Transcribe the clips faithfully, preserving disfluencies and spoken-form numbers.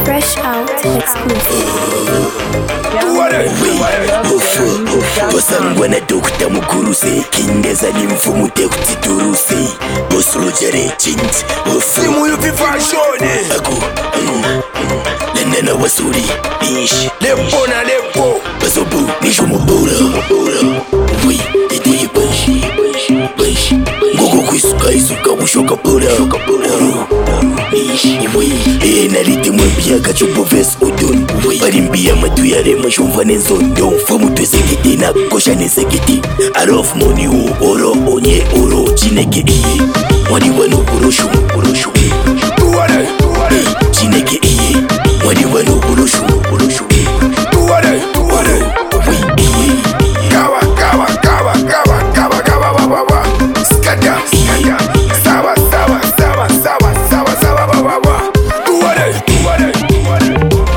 Fresh out exclusive. Basangwana dokta mukuruse kindeza ni mfumu tekutituruse boslojare chinti simu yupi fashone aku lenena wasuri ish lepo na lepo basobu nisho mubura wi iti banshi banshi ngogo kwisuka isuka bushoka pura ish wi enarite mwembia kachupo ves udon barimbia matu yare mashumva nezondo mfumu twezegete na kosha nezegete arof moni u oro onye oro chineke iye mwani wano uroshu uroshu tuware tuware chineke iye mwani wano uroshu uroshu tuware tuware wi iye kawa kawa kawa kawa kawa kawa baba skada skada sawa sawa sawa sawa sawa sawa baba tuware tuware tuware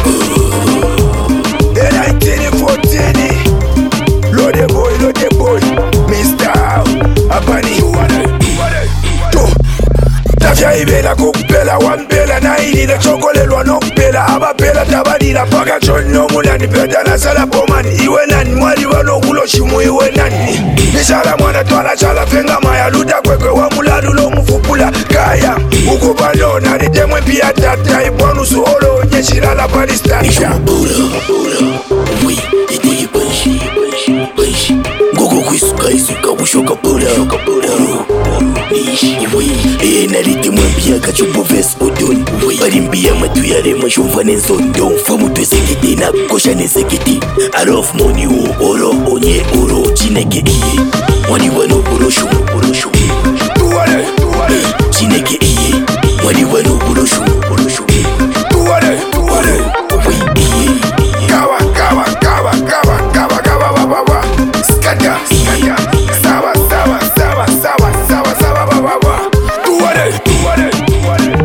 nineteen fourteen Lode boy, lode boy Mister Abani To Tafya ibela kukupela wambela na ili na chokolelwa nokupela abapela tabadila paka chonyo mulani peta na sala pomani iwe nani mwali wano ulo shimu iwe nani nishala mwana twala chala fenga maya luda kwekwe wa muladu lo mfupula kaya uko bandona nitemwe pia tata ibonu suholo nyeshira la palistania nisho mbura mbura wi iti banshi banshi banshi ngogo kwisuka isuka bushoka pura pura ishi wi enarite mwambia kachupo ves udon barimbia matu yare mashumva nezondo mfumu twezegete na kosha nezegete arof moni u oro onye oro chineke iye mwani wano uroshu uroshu tuware tuware chineke iye mwani wano uroshu uroshu tuware tuware wi iye kawa kawa kawa kawa kawa kawa baba skada skada sawa sawa sawa sawa sawa sawa baba tuware tuware tuware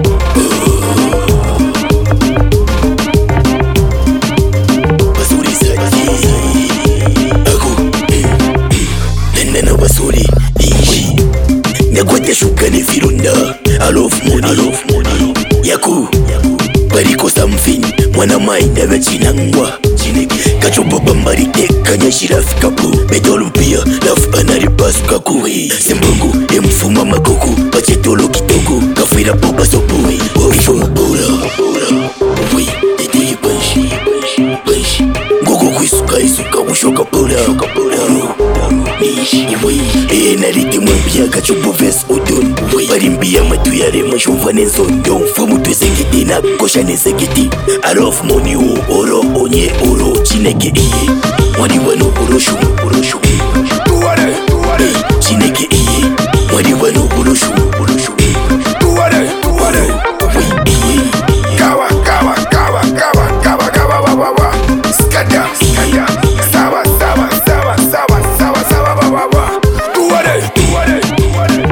basuri saki aku nena basuri ishi nakwate shukane filunda alof money alof money yaku bariko something mwana mind abachinangwa kachopo bambari teka nyashira fikapu medolu mpia laf anari basu kakuwe sembungu emfuma makuku pachetolo kitoko kafira popa sopuwe wafo mbura uwe iti banshi banshi ngogo kwisuka isuka bushoka pura nishi iwe enarite mwembia kachopo ves udon barimbia matu yare mashumva nezondo mfumu twezegete na kosha nezegete arof moni u oro onye oro chineke iye mwani wano uroshu uroshu tuware tuware chineke iye mwani wano uroshu uroshu tuware tuware wi iye kawa kawa kawa kawa kawa kawa baba skada skada sawa sawa sawa sawa sawa sawa baba tuware tuware tuware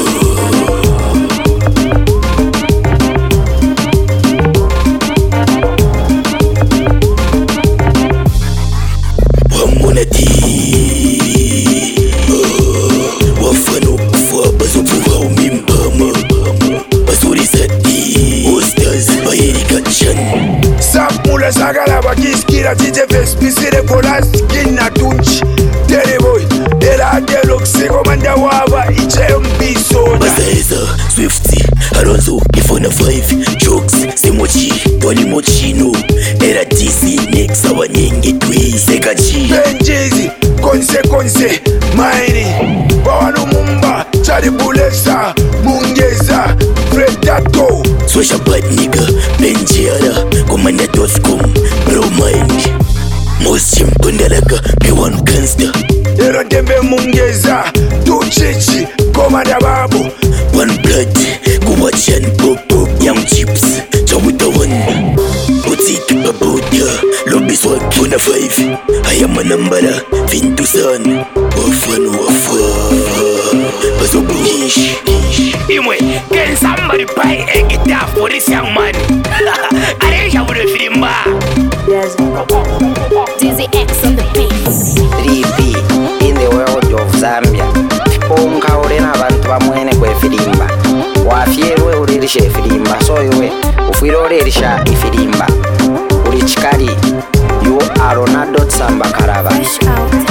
wamonati wafano kufa bazopuwa umimbama basuri sati ostaz bayerika chan sapula sagala bakiskira tite vespisire kolas kina tunchi teleboy dela deluxe komanda waba iche mbisoda bazaeza swifty alonzo ifona five jokes semochi twali mochino era tisi next abanyenge twisekachi benjizi konse konse maini bawanu mumba charibulesa mungeza predato social bad nigga benjiara komanda dotcom bro mind most impundalaka be one gangster ero dembe mungeza tuchichi komanda babu one blood kuwachan pop pop young chips chawuta one utsiti babuda lobby swag kuna five ayama nambara vintu sana wafano wafa bazobuhish imwe can somebody buy a guitar for this young man aresha bude filimba Dizzy X on the beat. three P in the world of Zambia onka urena abantu bamwene kwe filimba wafyerwe uririsha filimba so iwe ufwire uririsha ifilimba Aronado Tsamba Karaba. Fresh out.